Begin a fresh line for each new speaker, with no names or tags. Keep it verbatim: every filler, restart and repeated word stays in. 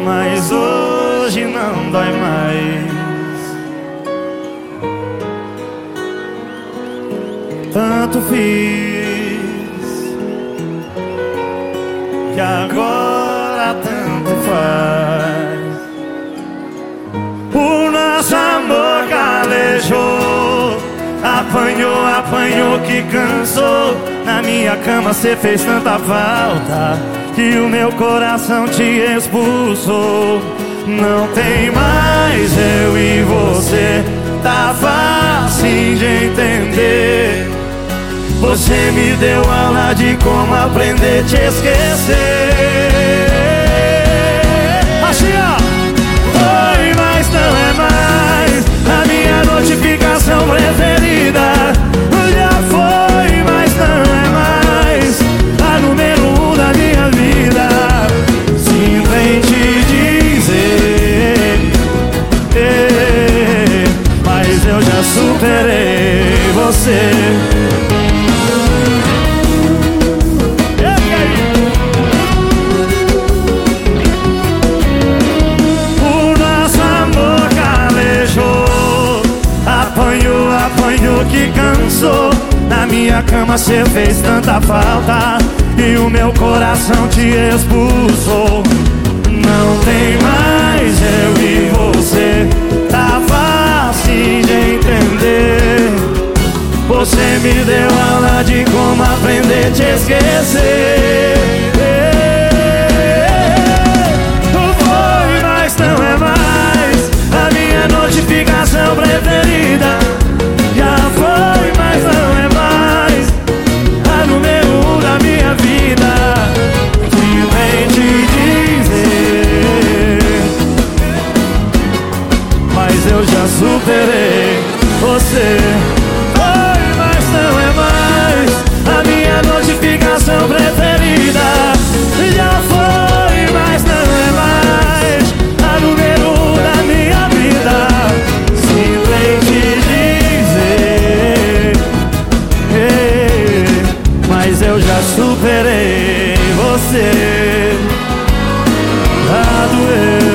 mas hoje não dói mais. Tanto fiz que agora tanto faz. O nosso amor calejou, apanhou, apanhou que cansou. Na minha cama cê fez tanta falta que o meu coração te expulsou. Não tem mais eu e você, tá fácil de entender. Você me deu aula de como aprender a te esquecer. Assim ó, foi, mas não é mais a minha notificação preferida. Já foi, mas não é mais a número um da minha vida. Sinto em te dizer, eh, mas eu já superei você. Que cansou, na minha cama cê fez tanta falta e o meu coração te expulsou. Não tem mais eu e você, tá fácil de entender. Você me deu aula de como aprender a te esquecer. Foi, mas não é mais a minha notificação preferida. Já foi, mas não é mais a número um da minha vida. Que vem te dizer, mas eu já superei você. Foi, mas não é mais a minha notificação preferida. Já foi, mas não é mais a número um da minha vida. Se vem te mas eu já superei você. A doer.